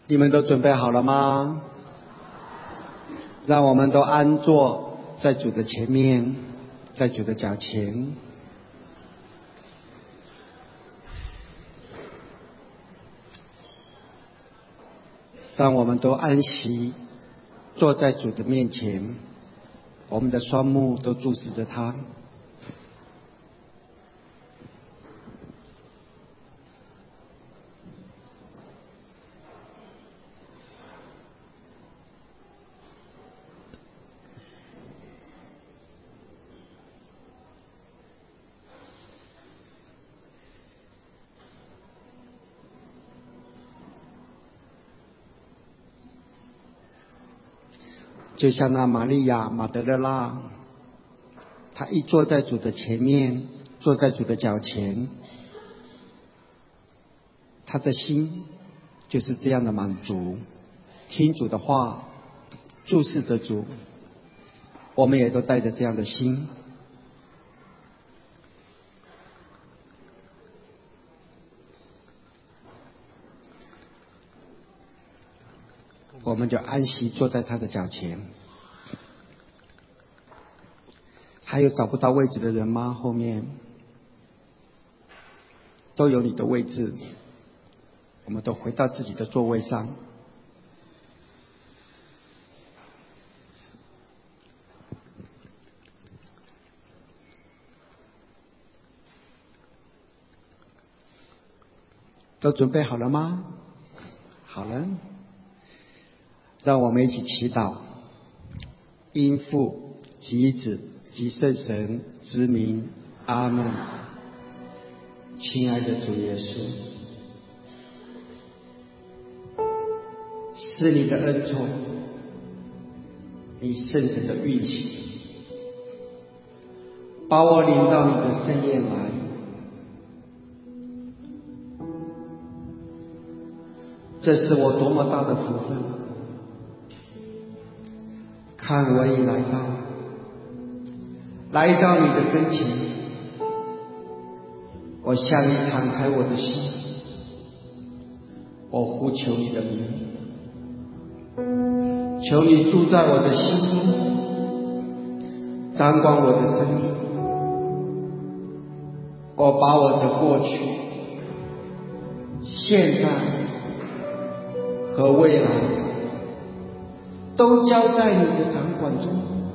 你们都准备好了吗？让我们都安坐在主的前面，在主的脚前。让我们都安息，坐在主的面前，我们的双目都注视着他。就像那玛利亚马德勒拉，她一坐在主的前面，坐在主的脚前，她的心就是这样的满足，听主的话，注视着主。我们也都带着这样的心，我们就安息坐在他的脚前。还有找不到位置的人吗？后面都有你的位置，我们都回到自己的座位上。都准备好了吗？好了，让我们一起祈祷。因父及子及圣神之名，阿们。亲爱的主耶稣，是你的恩宠，你圣神的运气，把我领到你的圣宴来。这是我多么大的福分！看我已来到你的跟前，我向你敞开我的心，我呼求你的名，求你住在我的心中，掌管我的生命。我把我的过去、现在和未来都交在你的掌管中。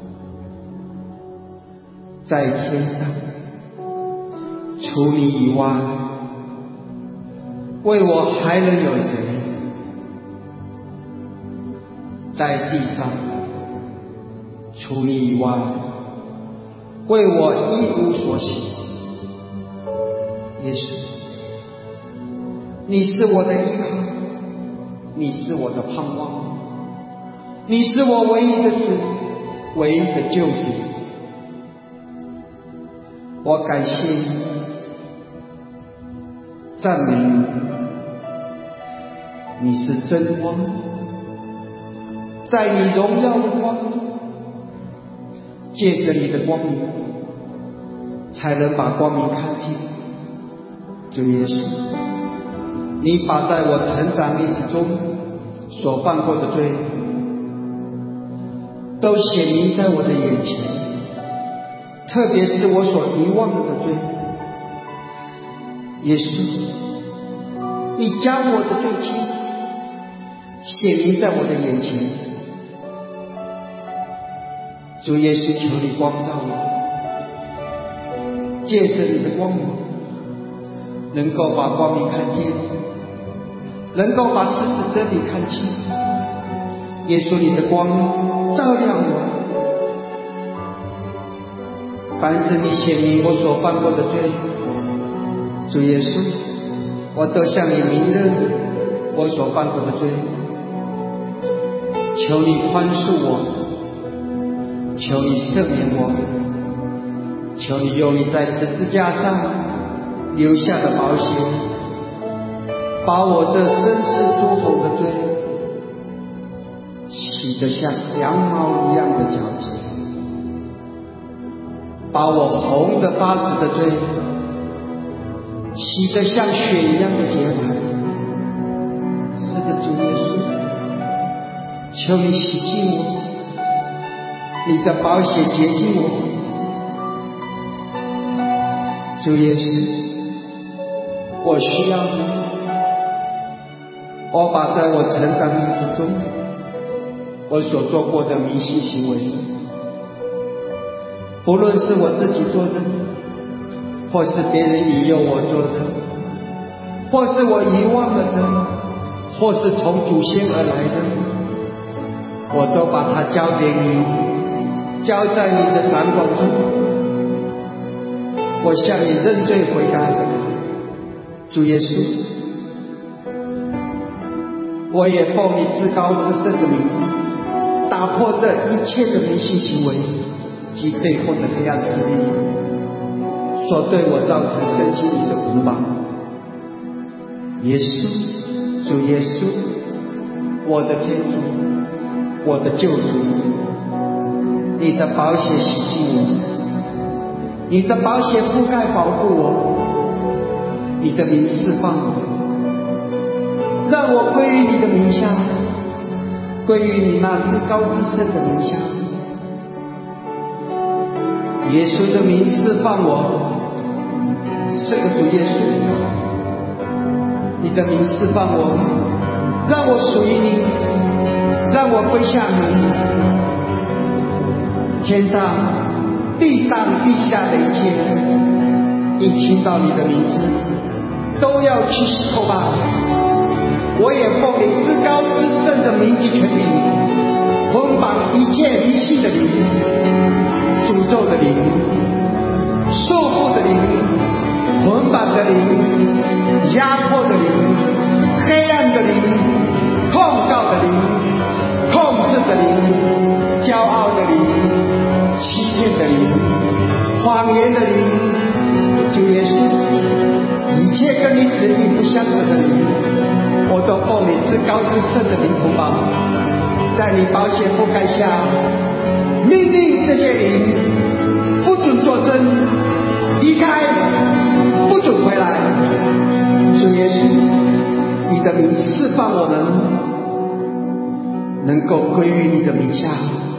在天上除你以外，为我还能有谁？在地上除你以外，为我一无所喜。耶稣，你是我的依靠，你是我的盼望，你是我唯一的主，唯一的救主。我感谢你，赞美你，你是真光，在你荣耀的光中，借着你的光明，才能把光明看见。主耶稣，你把在我成长历史中所犯过的罪，都显明在我的眼前，特别是我所遗忘了的罪。耶稣，你将我的罪愆显明在我的眼前。主耶稣，求你光照我，借着你的光明，能够把光明看见，能够把事实真理看清。耶稣，你的光照亮我，凡是你显明我所犯过的罪，主耶稣，我都向你明认我所犯过的罪。求你宽恕我，求你赦免我，求你用你在十字架上留下的宝血，把我这深似朱红的罪洗得像羊毛一样的皎洁，把我红的发紫的罪洗得像雪一样的洁白。是的，主耶稣， 求你洗净我，你的宝血洁净我。主耶稣，我需要你。我把在我成长历史中我所做过的迷信行为，不论是我自己做的，或是别人引诱我做的，或是我遗忘了的，或是从祖先而来的，我都把它交给你，交在你的掌管中。我向你认罪悔改，主耶稣，我也奉你至高至圣的名，打破这一切的迷信行为及背后的黑暗势力所对我造成身心灵的捆绑。耶稣，主耶稣，我的天主，我的救主，你的宝血洗净我，你的宝血覆盖保护我，你的名释放我，让我归于你的名下，归于你那至高至圣的名下。耶稣的名释放我，是个主耶稣，你的名释放我，让我属于你，让我归向你。天上地上地下的一切，一听到你的名字都要去石头吧。我也奉你至高至圣的名及权柄，捆绑一切迷信的灵、诅咒的灵、束缚的灵、捆绑的灵、压迫的灵、黑暗的灵、控告的灵、控制的灵、骄傲的灵、欺骗的灵、谎言的灵。主耶稣，一切跟你旨意不相合的灵，我都奉你至高至圣的名捆绑，在你宝血覆盖下，命令这些灵不准作声，离开，不准回来。主耶稣，你的名释放我们，能够归于你的名下。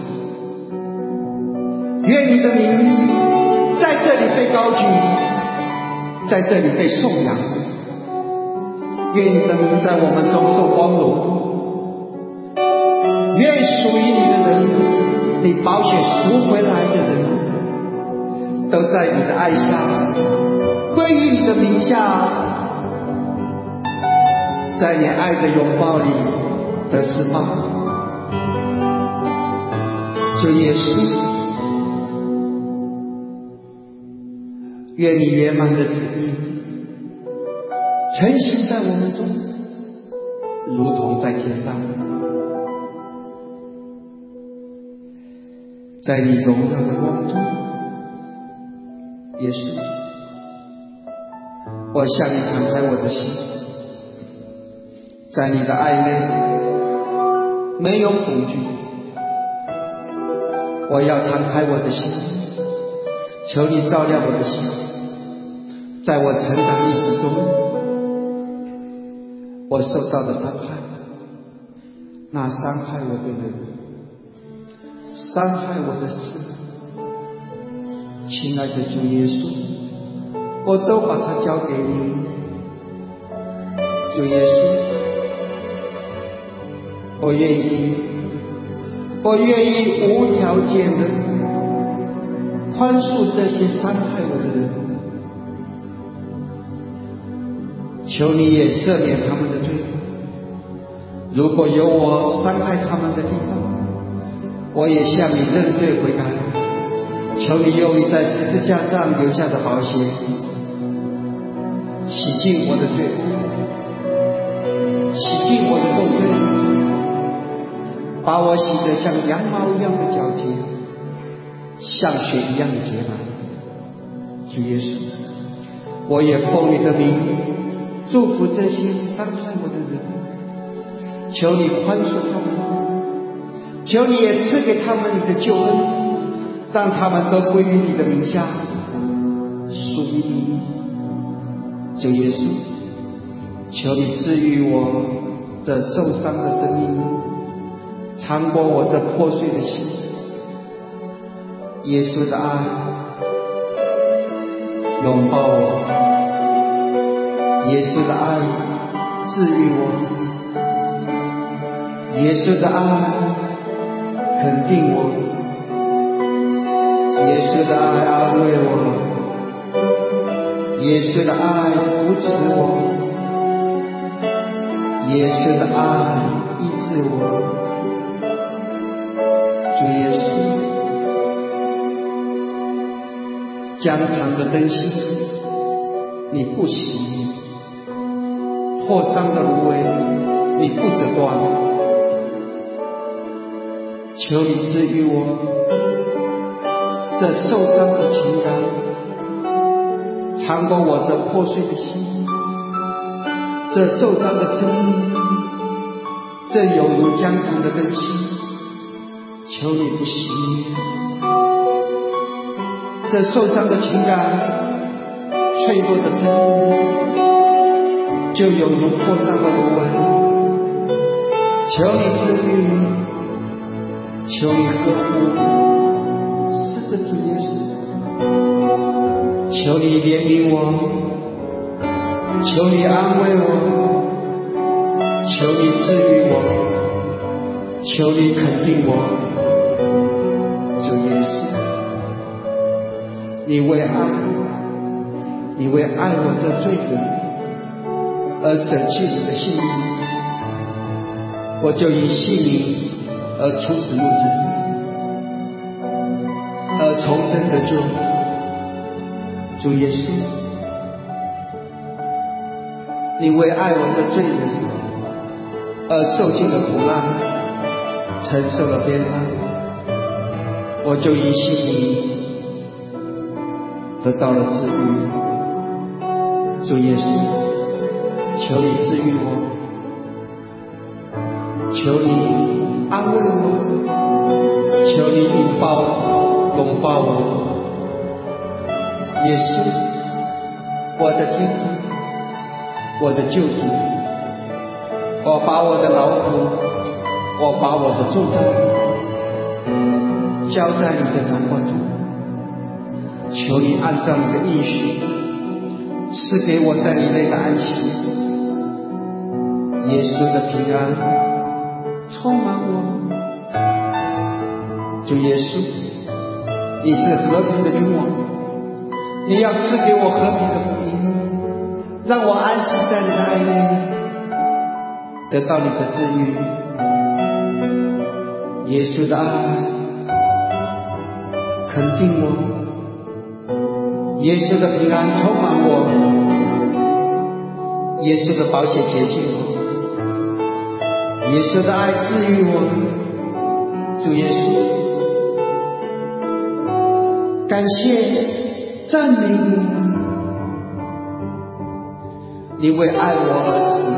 愿你的名在这里被高举，在这里被颂扬。愿你的名在我们中受光荣。愿属于你的人，你宝血赎回来的人，都在你的爱下，归于你的名下，在你爱的拥抱里得释放。主耶稣，愿你圆满的旨意成行在我们中，如同在天上。在你荣耀的光中，耶稣，我向你敞开我的心，在你的爱内没有恐惧。我要敞开我的心，求你照亮我的心。在我成长历史中，我受到的伤害，那伤害我的人，伤害我的事，亲爱的主耶稣，我都把它交给你。主耶稣，我愿意无条件的宽恕这些伤害我的人。求你也赦免他们的罪，如果有我伤害他们的地方，我也向你认罪悔改。求你用你在十字架上留下的宝血洗净我的罪，洗净我的过罪，把我洗得像羊毛一样的皎洁，像雪一样的洁白。主耶稣，我也奉你的名祝福这些伤害我的人，求你宽恕他们，求你也赐给他们你的救恩，让他们都归于你的名下，属于你。主耶稣，求你治愈我这受伤的生命， 穿过我这破碎的心。耶稣的爱拥抱我，耶稣的爱治愈我，耶稣的爱肯定我，耶稣的爱安慰我，耶稣的爱扶持我，耶稣的爱医治我。主耶稣，江长的灯芯你不洗，破伤的芦苇你不折断，求你治愈我这受伤的情感，穿过我这破碎的心，这受伤的生命，这有如江长的灯芯，求你不熄灭这受伤的情感，脆弱的生命，就有如破伤的芦苇，求你治愈，求你呵护，是的，主耶稣，求你怜悯我，求你安慰我，求你治愈我，求你肯定我。主耶稣，你为爱我这罪人而舍弃你的性命，我就以信你而出死入生，而重生得救。主耶稣，你为爱我这罪人而受尽了苦难，承受了鞭伤，我就以信你得到了治愈。主耶稣，求你治愈我，求你安慰我，求你拥抱我。耶稣，我的天父，我的救主，我把我的劳苦，我把我的重担交在你的掌管中，求你按照你的应许赐给我在你内的安息。耶稣的平安充满我。主耶稣，你是和平的君王，你要赐给我和平的福音，让我安息在你的爱内，得到你的治愈。耶稣的爱肯定我，耶稣的平安充满我，耶稣的宝血洁净我，耶稣的爱治愈我。主耶稣，感谢赞美你，你为爱我而死，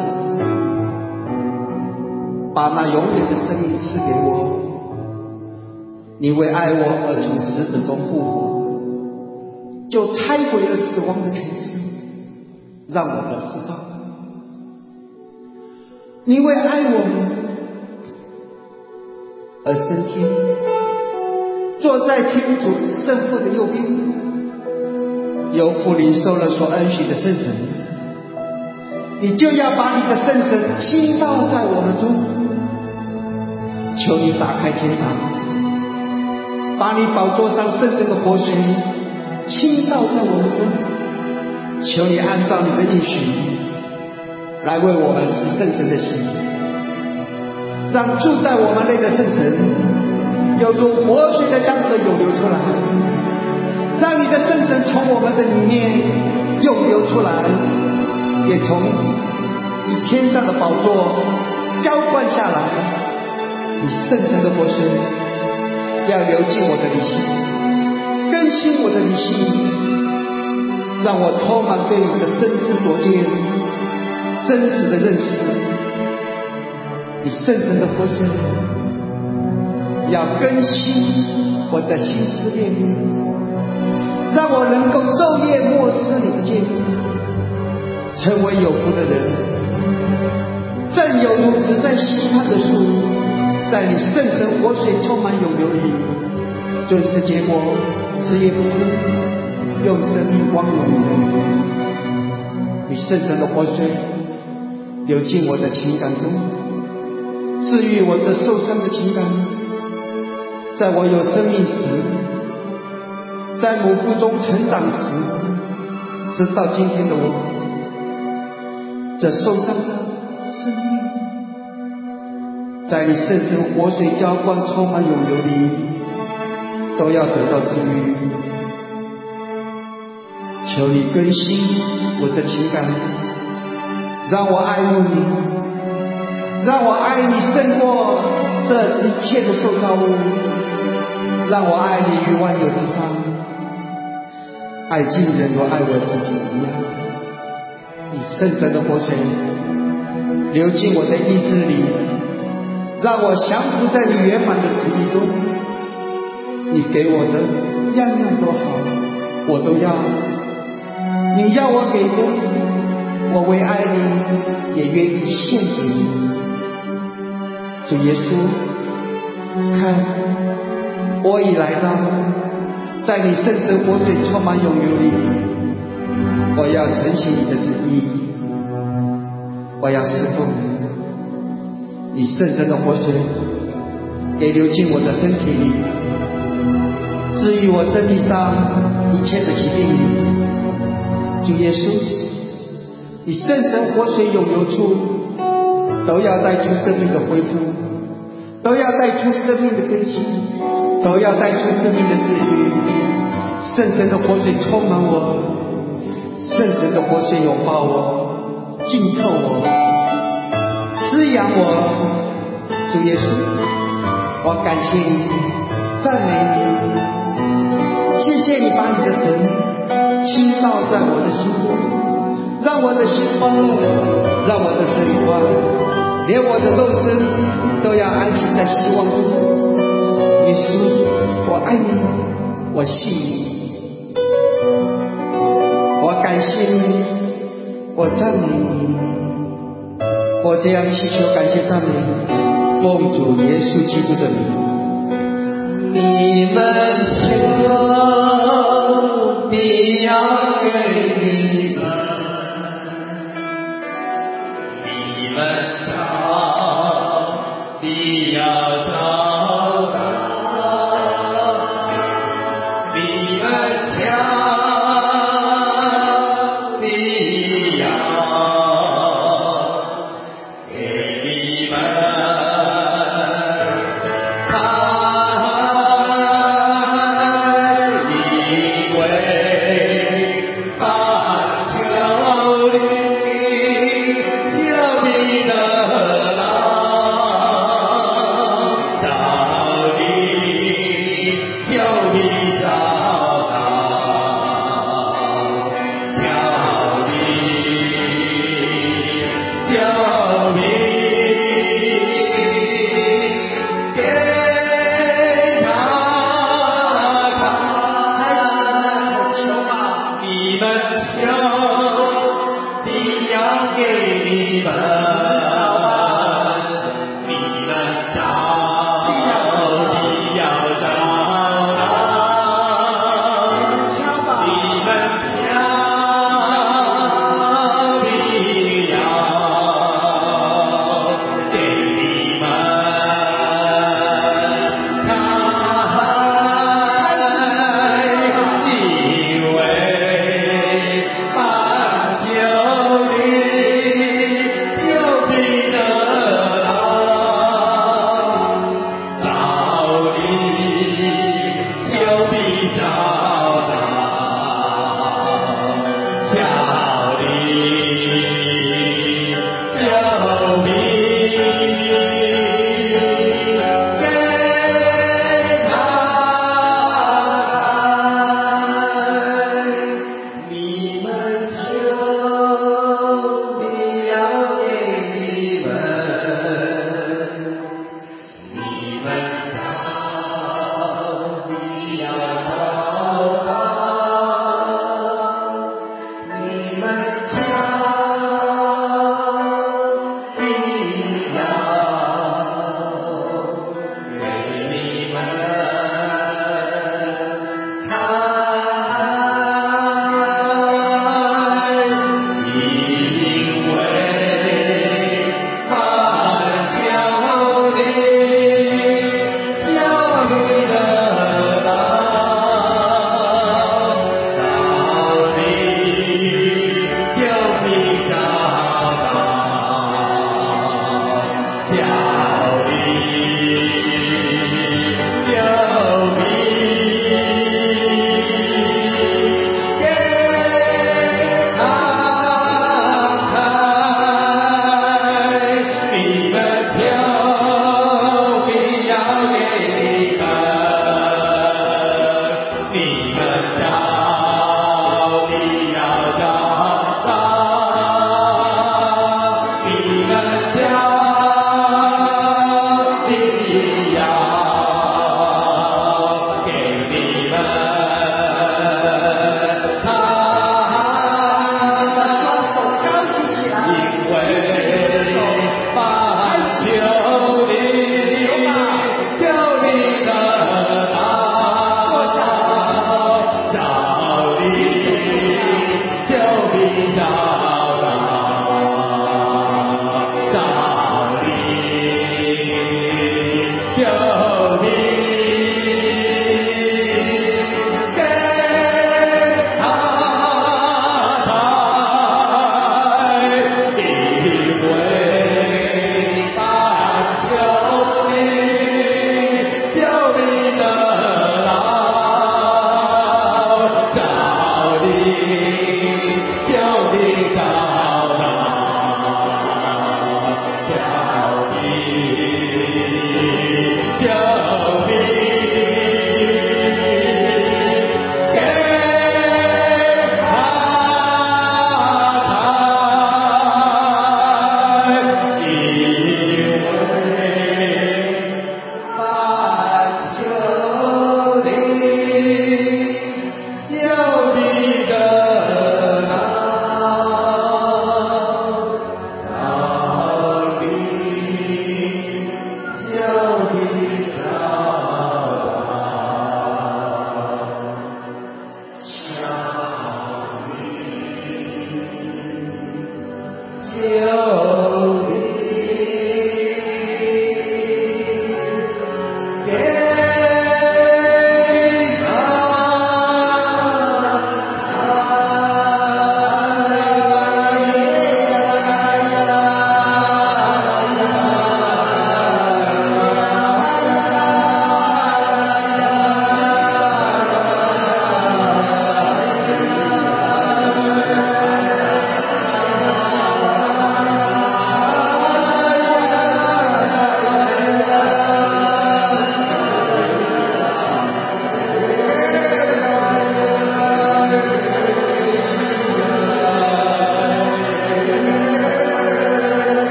把那永远的生命赐给我，你为爱我而从死者中复活，就拆毁了死亡的权势，让我得释放。你为爱我而升天，坐在天主圣父的右边，有福领受了所恩许的圣神，你就要把你的圣神倾倒在我们中。求你打开天堂，把你宝座上圣神的活水倾倒在我们中。求你按照你的应许来为我们施圣神的洗，让住在我们内的圣神有如活水的江河涌流出来，让你的圣神从我们的里面涌流出来，也从你天上的宝座浇灌下来。你圣神的活水要流进我的理性，更新我的理性，让我充满对你的真知灼见，真实的认识。你圣神的活水要更新我的心思念念，让我能够昼夜默思你的诫命，成为有福的人，正有如植在溪畔的树， 在你圣神活水充满永流里，尊师结果，枝叶不枯，用生命光荣你圣神的活水流进我的情感中，治愈我这受伤的情感。在我有生命时，在母腹中成长时，直到今天的我，这受伤的生命在你圣神活水浇灌充满永流里，都要得到治愈。求你更新我的情感，让我爱慕你，让我爱你胜过这一切的受造物，让我爱你于万有之上，爱尽人如爱我自己一样。你圣神的活水流进我的意志里，让我降服在你圆满的旨意中。你给我的样样都好，我都要。你要我给的，我为爱你也愿意献给你。主耶稣，看，我已来到，在你圣神活水充满永流里，我要承行你的旨意，我要侍奉你。你圣神的活水也流进我的身体里，治愈我身体上一切的疾病。主耶稣，你圣神活水永流处，都要带出生命的恢复，都要带出生命的更新，都要带出生命的治愈。圣神的活水充满我，圣神的活水拥抱我，浸透我，滋养我。主耶稣，我感谢你，赞美你，谢谢你把你的神倾倒在我的心中，让我的心欢乐，让我的神欢，连我的肉身都要安息在希望中。耶稣，我爱你，我信你，我感谢你，我赞美你，我这样祈求感谢赞美，奉主耶稣基督的名。你们求，你要给你们；你们找，你要找到；你们叫，你要给你们。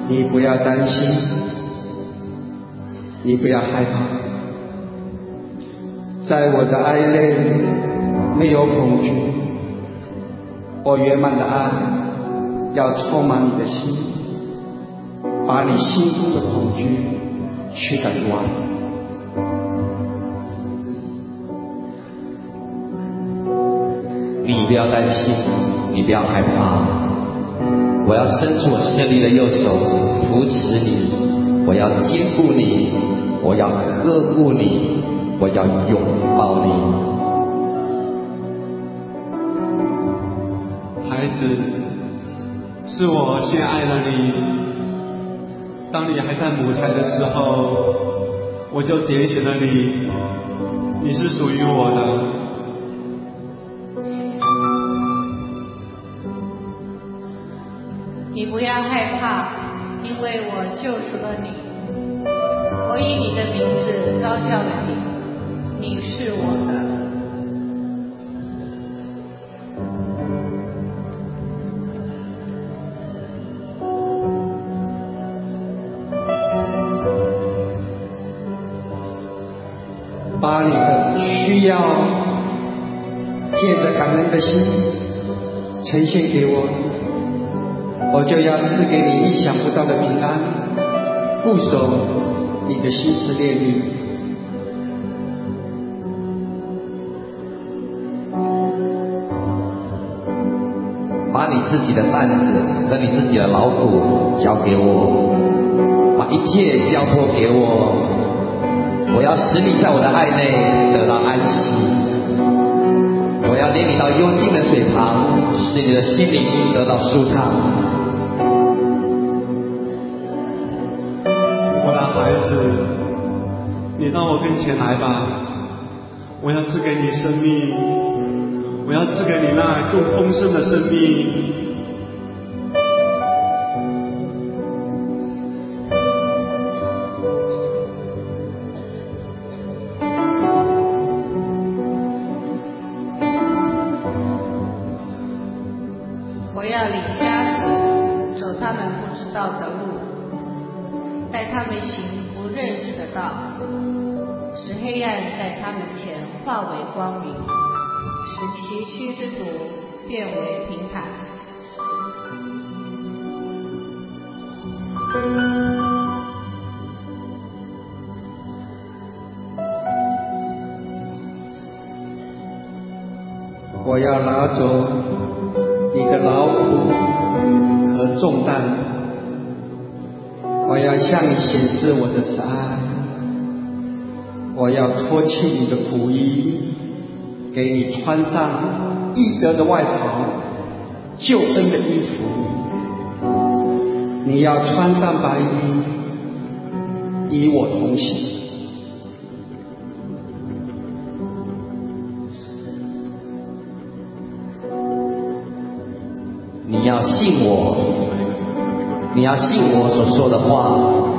你不要担心，你不要害怕，在我的爱内没有恐惧，我圆满的爱要充满你的心，把你心中的恐惧驱赶出来。 你不要担心，你不要害怕，我要伸出我胜利的右手扶持你，我要坚固你，我要呵护你，我要拥抱你。 孩子，是我先爱了你，当你还在母胎的时候，我就拣选了你，你是属于我的。 你不要害怕，因为我救赎了你，我以你的名字高叫了你，你是我的。 把你的需要借着感恩的心呈现给我，我就要赐给你意想不到的平安，固守你的心思念力。 把你自己的担子和你自己的劳苦交给我，把一切交托给我，我要使你在我的爱内得到安息，我要领你到幽静的水旁，使你的心灵得到舒畅。 我的孩子，你到我跟前来吧，我要赐给你生命，我要赐给你那更丰盛的生命。 我要领瞎子走他们不知道的路，带他们行不认识的道，使黑暗在他们前化为光明，使崎岖之途变为平坦。 我要拿走你的劳苦和重担，我要向你显示我的慈爱，我要脱去你的苦衣，给你穿上义德的外袍，救恩的衣服。你要穿上白衣，与我同行。 你要信我，你要信我所说的话，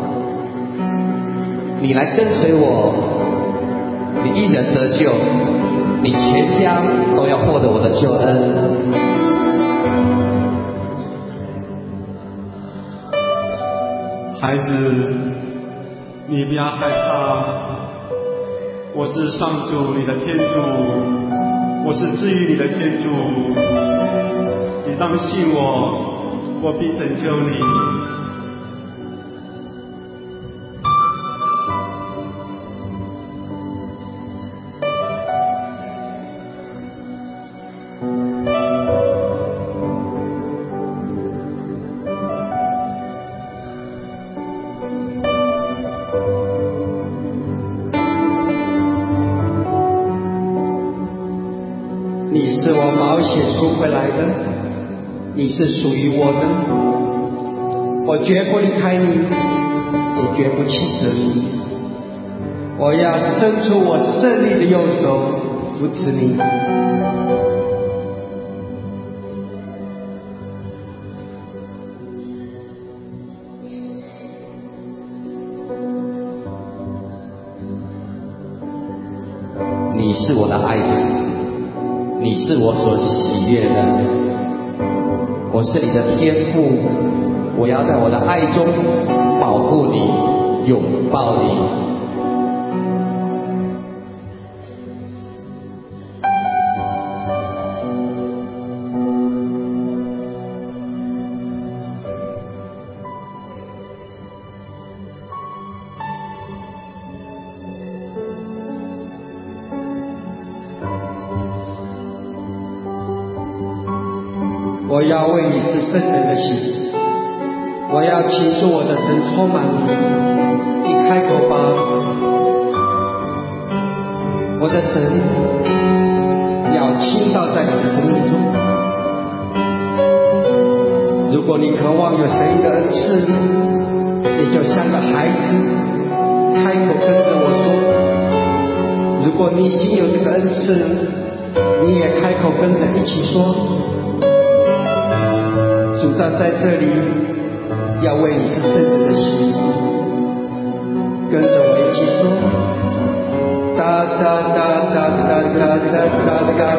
你来跟随我，你一人得救，你全家都要获得我的救恩。 孩子，你不要害怕，我是上主你的天主，我是治愈你的天主，你当信我，我必拯救你。 你是我保险赎回来的，你是属于我的，我绝不离开你，也绝不弃舍你。我要伸出我胜利的右手扶持你。 你是我的爱子，你是我所喜悦的，我是你的天父， 我要在我的爱中保护你，拥抱你。 我要为你是圣神的喜，我要倾注我的神充满你，你开口吧，我的神要倾倒在你的生命中。如果你渴望有神的恩赐，你就像个孩子，开口跟着我说。如果你已经有这个恩赐，你也开口跟着一起说。主站在这里，要为你是圣神的喜，跟着我一起说。哒哒哒哒哒哒哒哒哒哒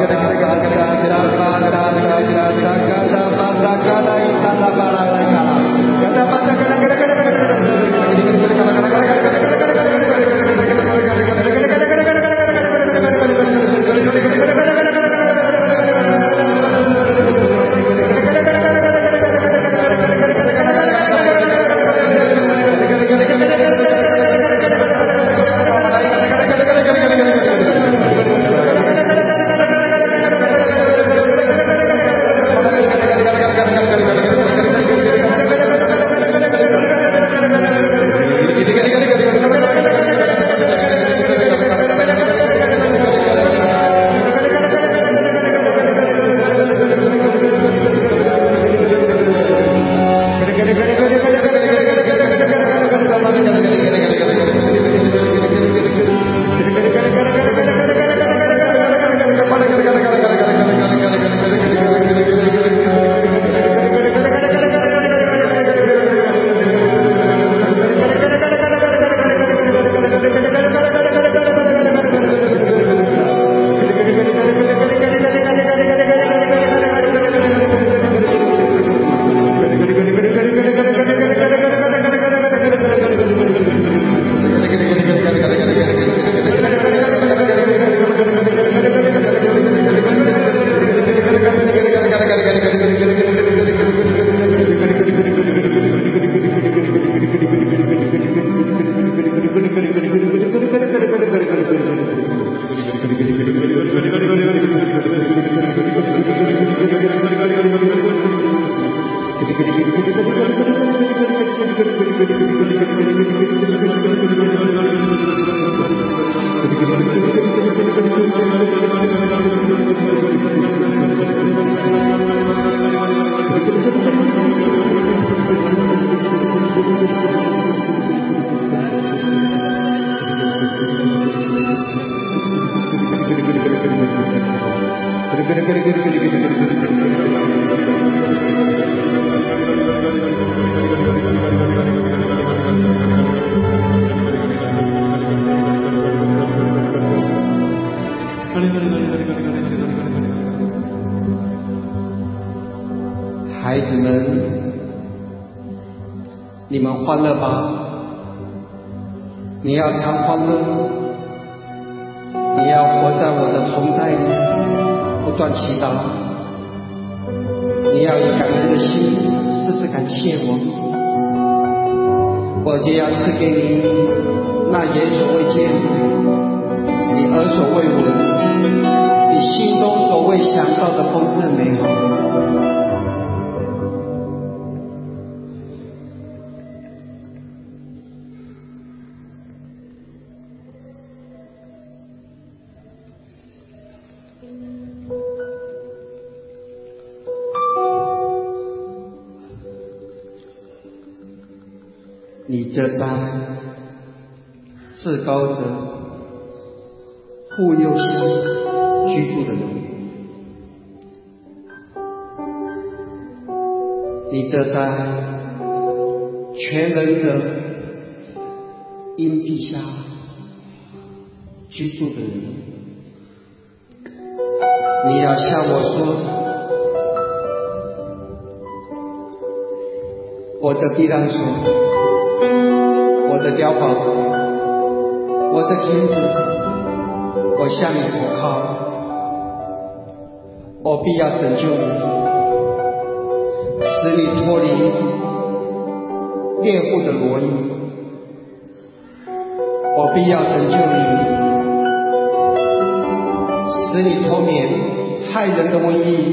孩子们，你们欢乐吧！你要常欢乐，你要活在我的同在里，不断祈祷。你要以感恩的心时时感谢我，我就要赐给你那眼所未见，你耳所未闻，你心中所未想到的丰盛美好。你这在至高者护佑下居住的人，你这在全能者荫庇下居住的人，你要向我说， 我的避难所，我的碉堡，我的天主，我向你投靠，我必要拯救你，使你脱离猎户的罗衣，我必要拯救你，使你脱免害人的瘟疫。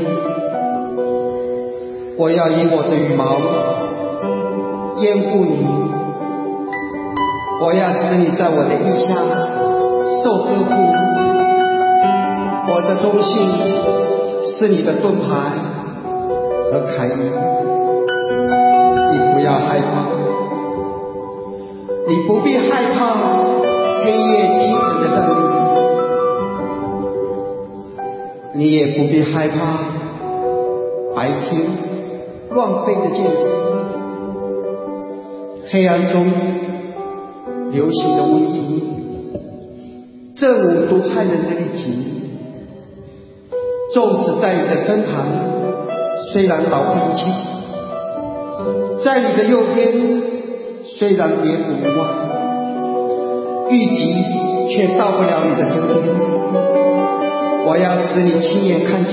我要以我的羽毛掩护你，我要使你在我的翼下受呵护，我的忠信是你的盾牌和铠衣。你不要害怕，你不必害怕黑夜饥渴的战役，你也不必害怕白天乱飞的箭矢，黑暗中流行的瘟疫，这五毒害人的痢疾，纵使在你的身旁，虽然保护一切，在你的右边，虽然跌伏于外，痢疾却到不了你的身边。我要使你亲眼看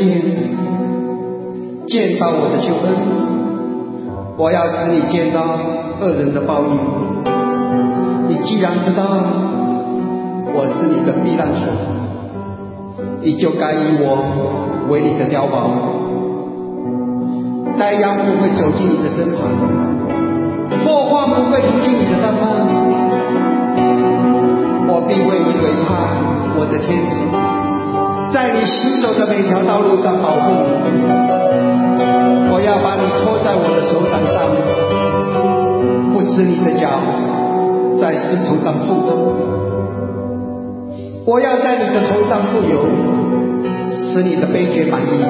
见到我的救恩，我要使你见到恶人的报应。你既然知道我是你的避难所，你就该以我为你的碉堡，灾殃不会走进你的身旁，祸患不会临近你的山旁。我必为你委派我的天使，在你行走的每条道路上保护你。我要把你托在我的手掌上，不使你的脚在石头上碰撞。我要在你的头上富有，使你的悲觉满意。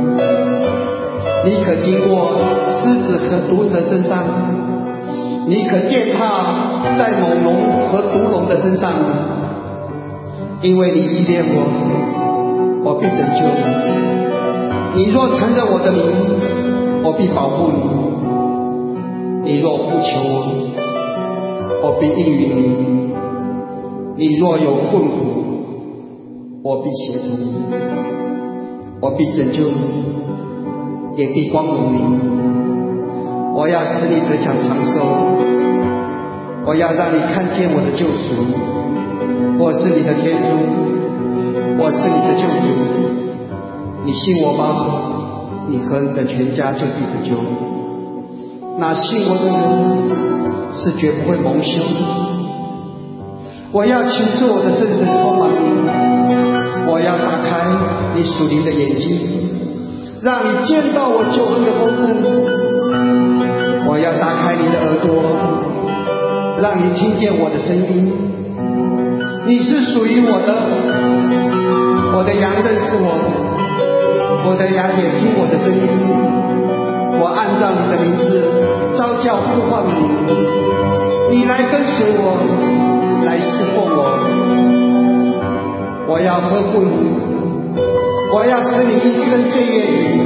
你可经过狮子和毒蛇身上，你可践踏在猛龙和毒龙的身上，因为你依恋我，我必拯救你。你若承认我的名，我必保护你；你若呼求我，我必应允你；你若有困苦，我必协助你，我必拯救你，也必光荣你。我要使你得享长寿，我要让你看见我的救赎。我是你的天主，我是你的救主。你信我吧，你和你的全家就必得救。那信我的人是绝不会蒙羞的。我要倾注我的圣神充满你，我要打开你属灵的眼睛，让你见到我救恩的丰盛。我要打开你的耳朵，让你听见我的声音。你是属于我的，我的羊认识我的羊也听我的声音。我按照你的名字召叫呼唤你，你来跟随我，来侍奉我。我要呵护你，我要使你一生岁月里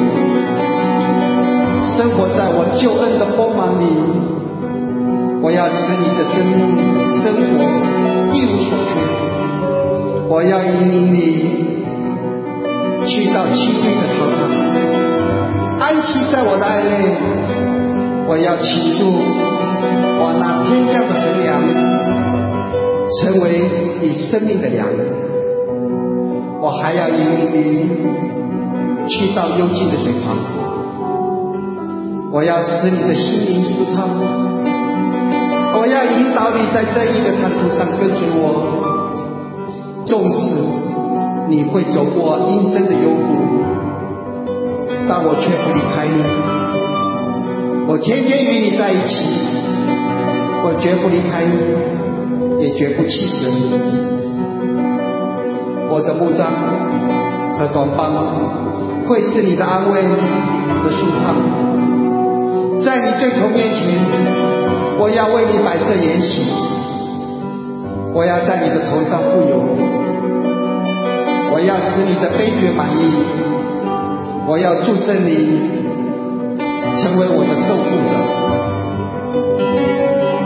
生活在我救恩的丰满里。我要使你的生命生活一无所缺。我要引领你去到七绿的草场，安息在我的爱内。我要倾注我那天降的神粮，成为你生命的粮。我还要引领你去到幽静的水旁，我要使你的心灵舒畅。我要引导你在正义的坦途上跟随我，纵使你会走过阴森的幽谷，但我却不离开你。我天天与你在一起，我绝不离开你，也绝不弃绝你。我的牧长和短棒会是你的安慰和舒畅。在你对头面前，我要为你摆设筵席，我要在你的头上富有，我要使你的悲觉满意，我要祝圣你成为我的受护者。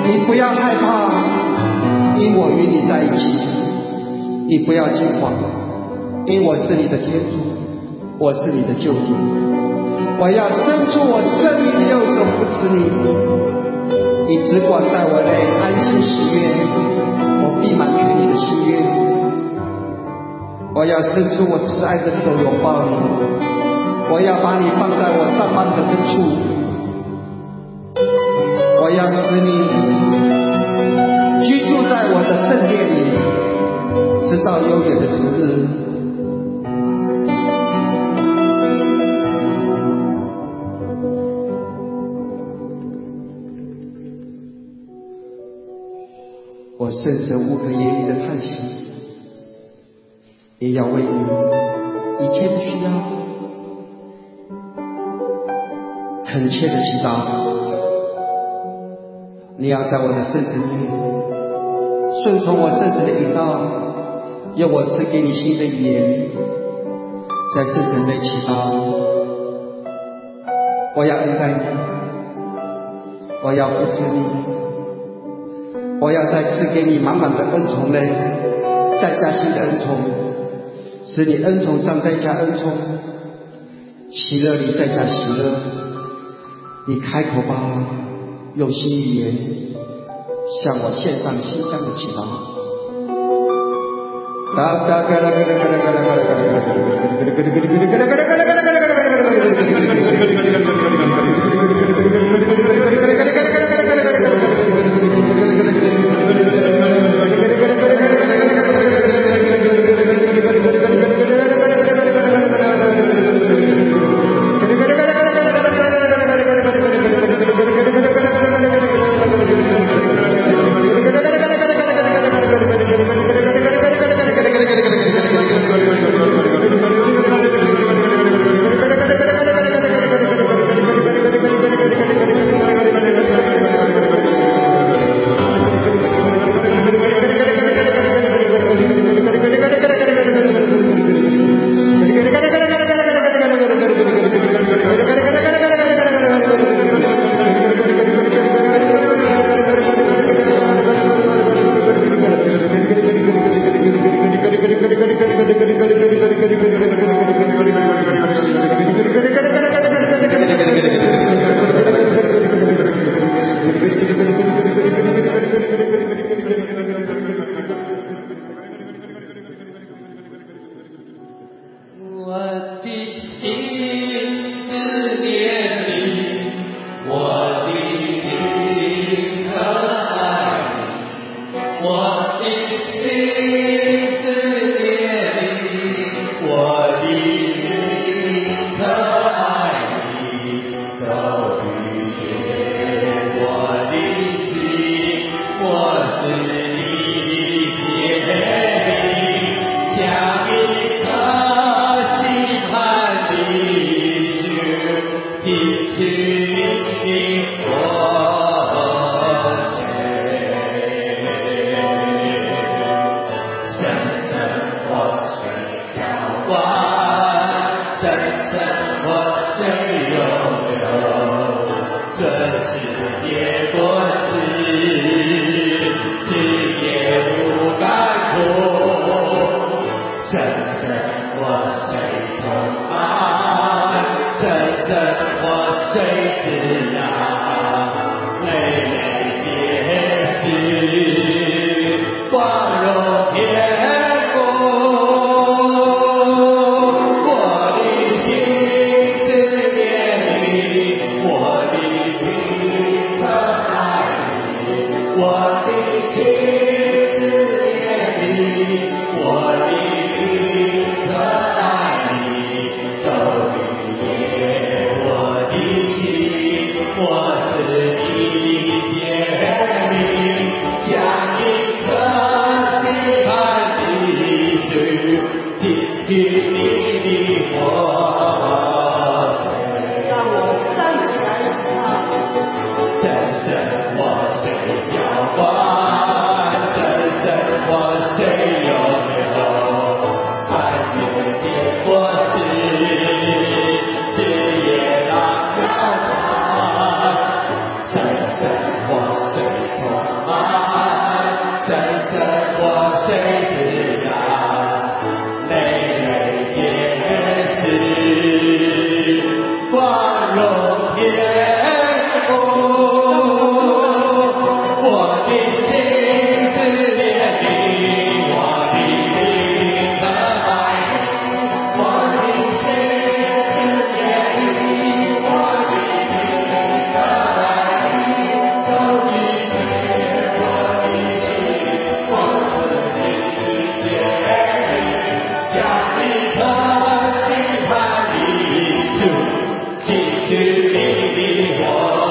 你不要害怕，因我与你在一起。你不要惊慌，因我是你的天主，我是你的救主。我要伸出我圣灵的右手扶持你，你只管在我内安心喜悦，我必满足你的心愿。我要伸出我慈爱的手拥抱你，我要把你放在我上方的深处，我要使你居住在我的圣殿里，直到永远的时日。我深深无可言语的叹息，也要为你一切的需要恳切的祈祷。你要在我的圣神里顺从我圣神的引导，用我赐给你新的语言，在圣神内祈祷。我要恩待你，我要扶持你，我要再次给你满满的恩宠内，再加新的恩宠，使你恩宠上再加恩宠，喜乐里再加喜乐。你开口吧，用新语言向我献上馨香的祈祷。 我生生活水滋养，累累皆是光荣天赋。我的心思念你，我的灵的爱你，我的心思念你，我的灵的爱你，都已给我的心，我的灵的爱你，将你的心盼你主，记住你的我。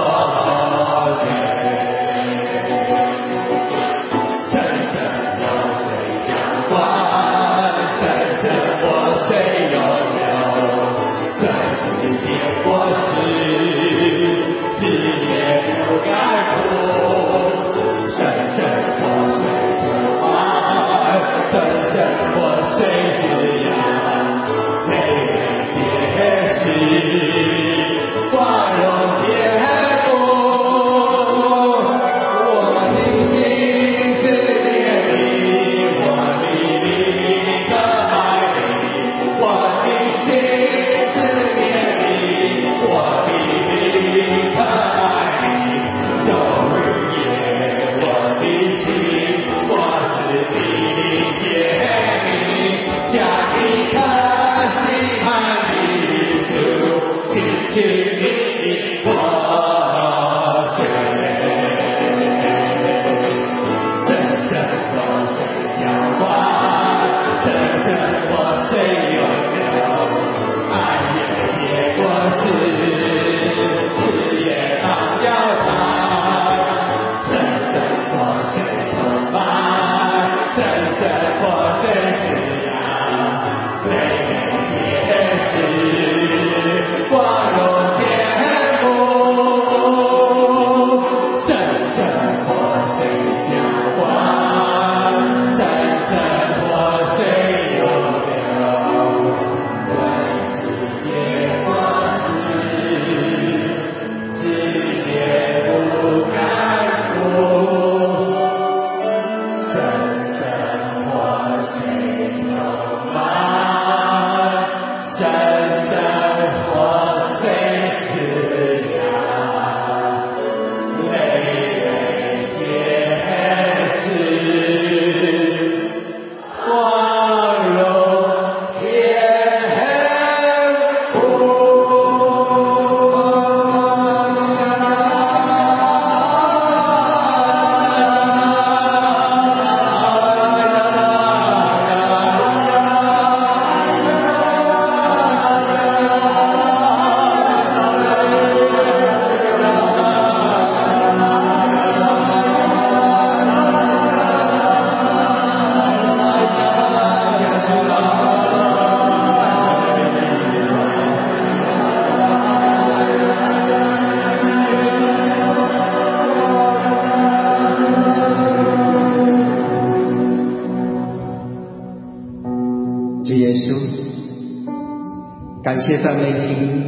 感谢赞美你，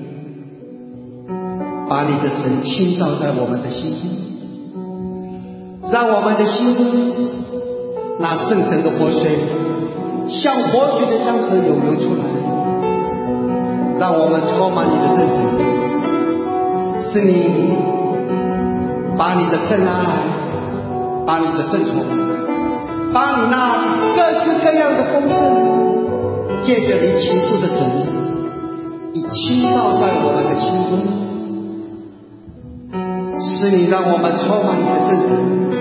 把你的神倾倒在我们的心中，让我们的心那圣神的活水像活水的江河涌流出来，让我们充满你的圣神，是你把你的圣爱，把你的圣宠，把你那各式各样的丰盛，借着你倾注的神已倾倒在我们的心中，是你让我们充满你的圣神，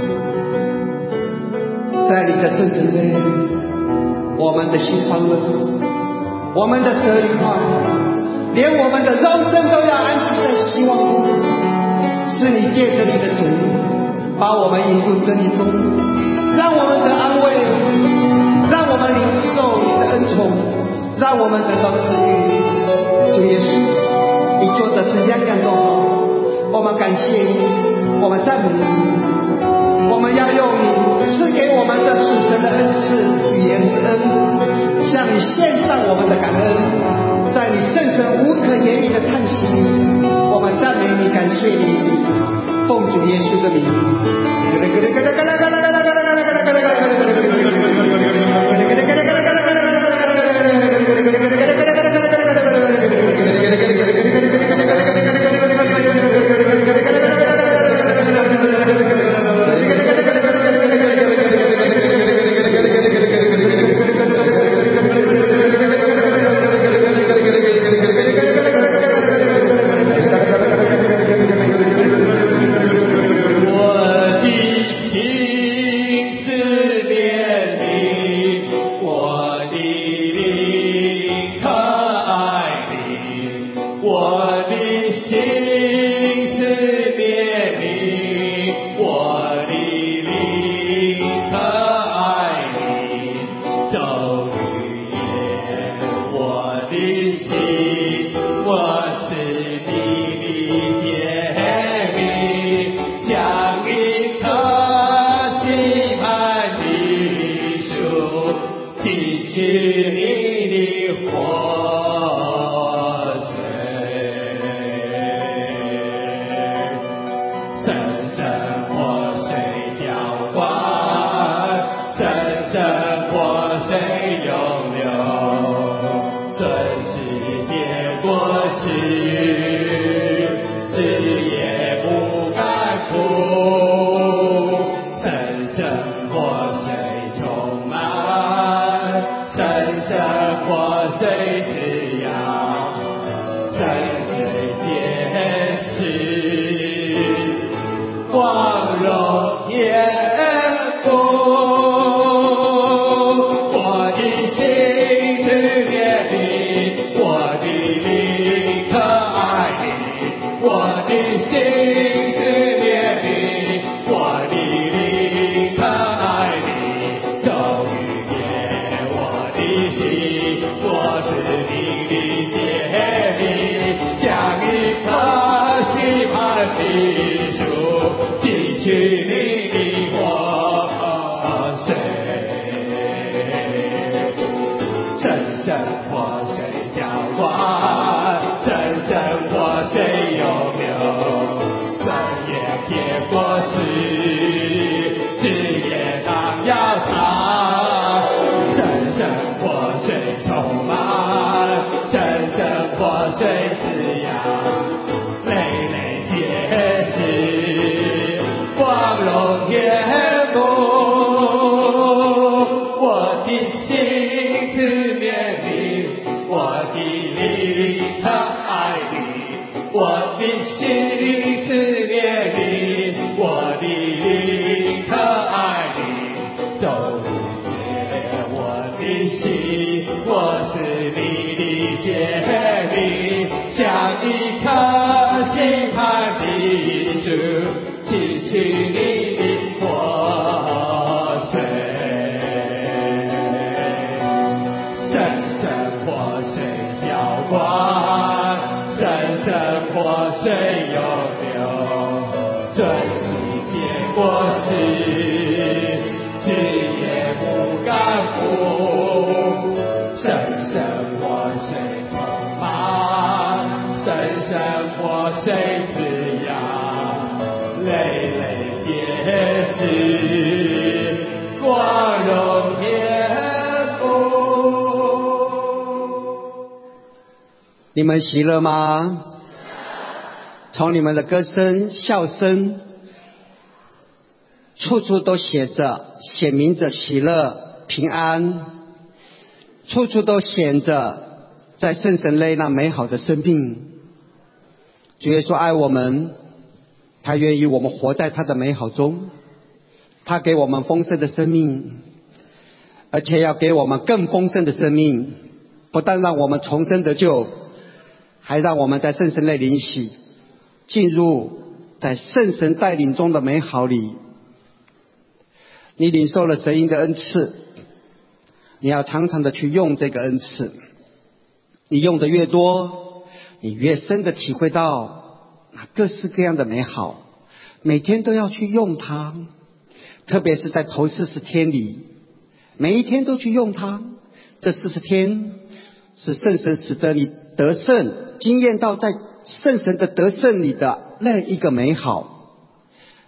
在你的圣神内，我们的心欢乐，我们的舌愉快，连我们的肉身都要安息在希望中。是你借着你的神把我们引入真理中，让我们得安慰，让我们领受你的恩宠，让我们得到治愈。主耶稣，你做的是样样都好，我们感谢你，我们赞美你，我们要用你赐给我们的属神的恩赐语言之恩，向你献上我们的感恩，在你圣神无可言喻的叹息里，我们赞美你，感谢你。 奉主耶稣的名。你们喜乐吗？从你们的歌声、笑声，处处都写明着喜乐、平安，处处都显着在圣神内那美好的生命。主耶稣爱我们，他愿意我们活在他的美好中，他给我们丰盛的生命，而且要给我们更丰盛的生命，不但让我们重生得救，还让我们在圣神内灵洗，进入在圣神带领中的美好里。你领受了神灵的恩赐，你要常常的去用这个恩赐。你用的越多，你越深的体会到那各式各样的美好，每天都要去用它。特别是在头40天里，每一天都去用它。这40天是圣神使得你得胜，经验到在圣神的得胜里的那一个美好。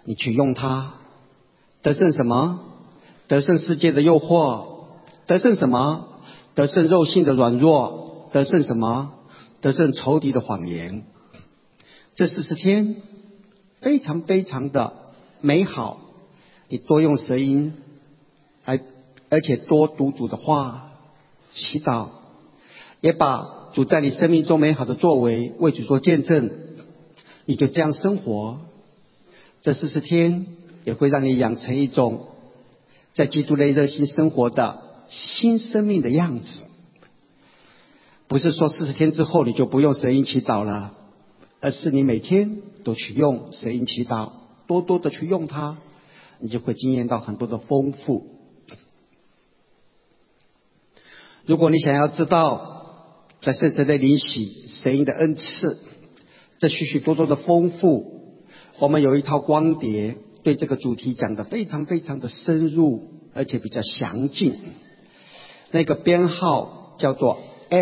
你去用它，得胜什么？得胜世界的诱惑，得胜什么？得胜肉性的软弱，得胜什么？得胜仇敌的谎言。这40天非常非常的美好，你多用舌音，而且多读主的话，祈祷，也把主在你生命中美好的作为为主做见证，你就这样生活。这40天也会让你养成一种在基督内热心生活的新生命的样子。不是说40天之后你就不用舌音祈祷了，而是你每天都去用舌音祈祷，多多的去用它，你就会经验到很多的丰富。如果你想要知道在圣神的灵洗神音的恩赐这许许多多的丰富，我们有一套光碟对这个主题讲得非常非常的深入，而且比较详尽。那个编号叫做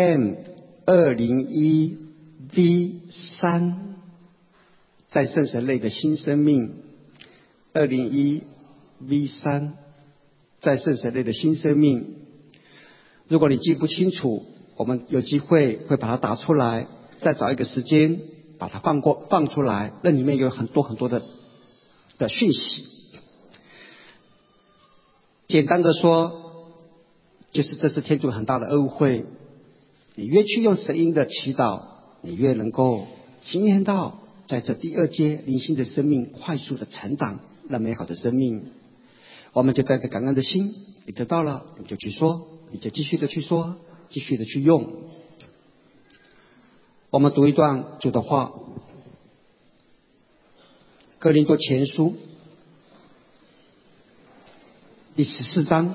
M201V3， 在圣神类的新生命。201V3， 在圣神类的新生命。如果你记不清楚，我们有机会会把它打出来，再找一个时间把它放出来，那里面有很多很多的讯息。简单的说，就是这是天主很大的恩惠，你越去用神音的祈祷，你越能够经验到在这第2阶灵性的生命快速的成长，那美好的生命。我们就带着感恩的心，你得到了你就去说，你就继续的去说，继续的去用。我们读一段主的话，哥林多前书第14章。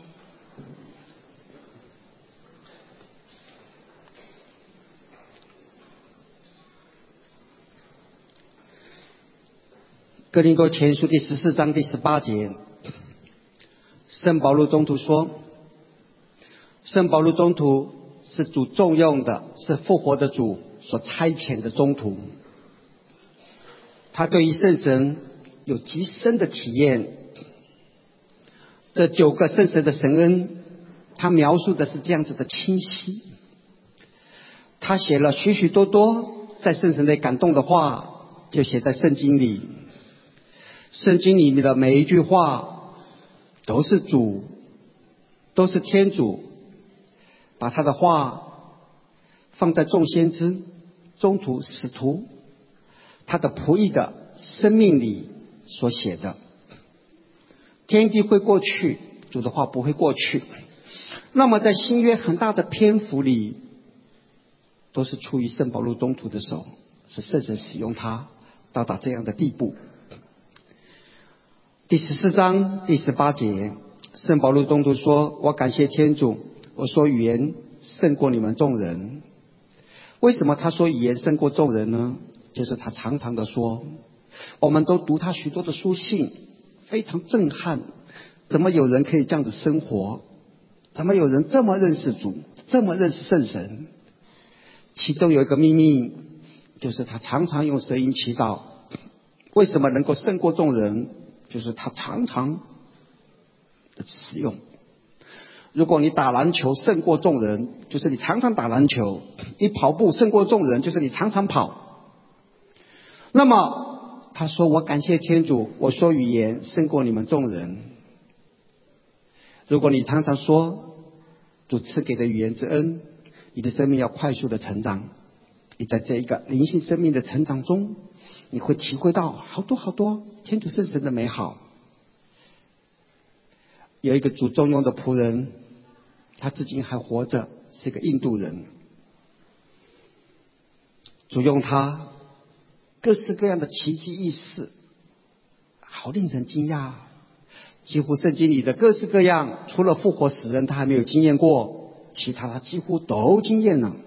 哥林多前书第14章第18节，圣保禄宗徒说，圣保禄宗徒是主重用的，是复活的主所差遣的宗徒。他对于圣神有极深的体验。这9个圣神的神恩，他描述的是这样子的清晰。他写了许许多多在圣神内感动的话，就写在圣经里。圣经里面的每一句话都是主，都是天主把他的话放在众先知、宗徒、使徒他的仆役的生命里所写的。天地会过去，主的话不会过去。那么在新约很大的篇幅里，都是出于圣保禄宗徒的手，是圣神使用他到达这样的地步。第14章第18节，圣保禄宗徒说，我感谢天主，我说语言胜过你们众人。为什么他说语言胜过众人呢？就是他常常的说，我们都读他许多的书信，非常震撼，怎么有人可以这样子生活？怎么有人这么认识主，这么认识圣神？其中有一个秘密，就是他常常用舌音祈祷。为什么能够胜过众人？就是他常常的使用。如果你打篮球胜过众人，就是你常常打篮球；你跑步胜过众人，就是你常常跑。那么他说，我感谢天主，我说语言胜过你们众人。如果你常常说主赐给的语言之恩，你的生命要快速的成长。你在这一个灵性生命的成长中，你会体会到好多好多天主圣神的美好。有一个主重用的仆人，他至今还活着，是个印度人。主用他各式各样的奇迹异事，好令人惊讶。几乎圣经里的各式各样，除了复活死人他还没有经验过，其他他几乎都经验了。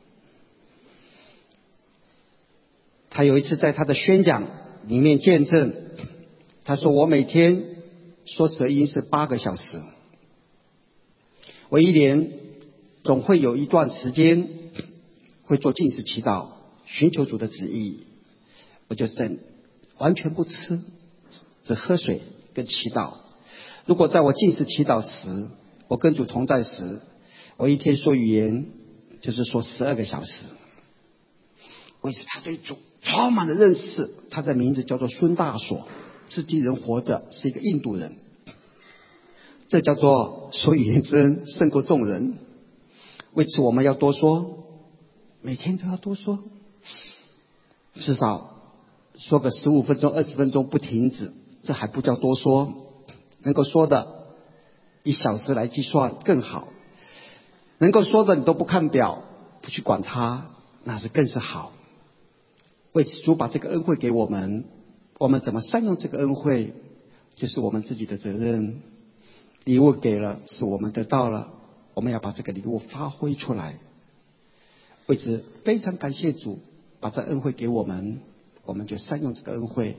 他有一次在他的宣讲里面见证，他说，我每天说舌音是8个小时，我一年总会有一段时间会做禁食祈祷，寻求主的旨意。我就完全不吃只喝水跟祈祷。如果在我禁食祈祷时，我跟主同在时，我一天说语言就是说12个小时。为此他对主充满了认识，他的名字叫做孙大所，是地人活着，是一个印度人。这叫做说语言之恩胜过众人。为此我们要多说，每天都要多说，至少说个15分钟20分钟不停止，这还不叫多说。能够说的1小时来计算更好，能够说的你都不看表不去管它，那是更是好。为此主把这个恩惠给我们，我们怎么善用这个恩惠就是我们自己的责任。礼物给了是我们得到了，我们要把这个礼物发挥出来。为此非常感谢主把这恩惠给我们，我们就善用这个恩惠。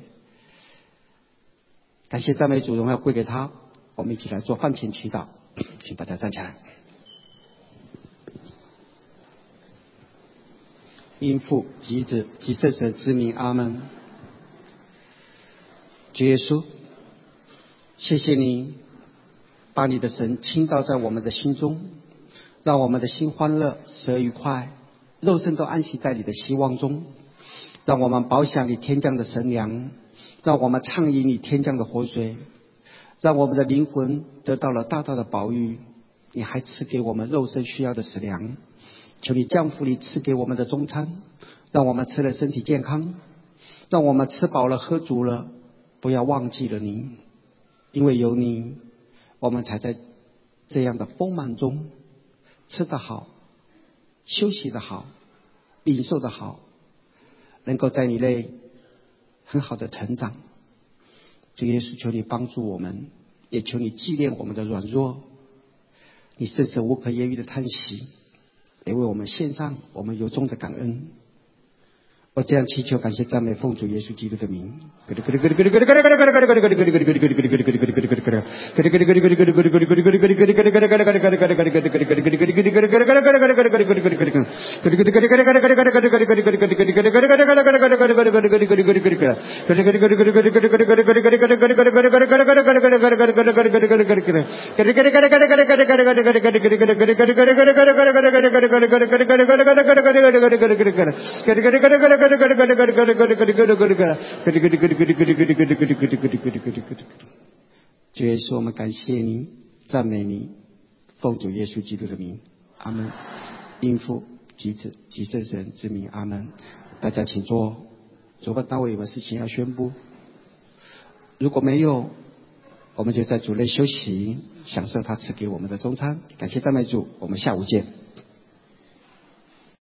感谢赞美主，荣耀归给他。我们一起来做饭前祈祷，请大家站起来。因父及子及圣神之名，阿们。主耶稣，谢谢你把你的神倾倒在我们的心中，让我们的心欢乐，舌愉快，肉身都安息在你的希望中，让我们饱享你天降的神粮，让我们畅饮你天降的活水，让我们的灵魂得到了大大的保育。你还赐给我们肉身需要的食粮，求你降福你赐给我们的中餐，让我们吃了身体健康，让我们吃饱了喝足了，不要忘记了你，因为有你，我们才在这样的丰满中吃得好，休息得好，领受得好，能够在你内很好的成长。主耶稣，求你帮助我们，也求你纪念我们的软弱，你深深无可言喻的叹息，也为我们献上我们由衷的感恩。我这样祈求感谢赞美奉主耶稣基督的名。主耶稣，我们感谢你，赞美你，奉主耶稣基督的名，阿们。因父及子及圣神之名，阿们。大家请坐。主办单位有没有事情要宣布？如果没有，我们就在主内休息，享受他赐给我们的中餐。感谢赞美主，我们下午见。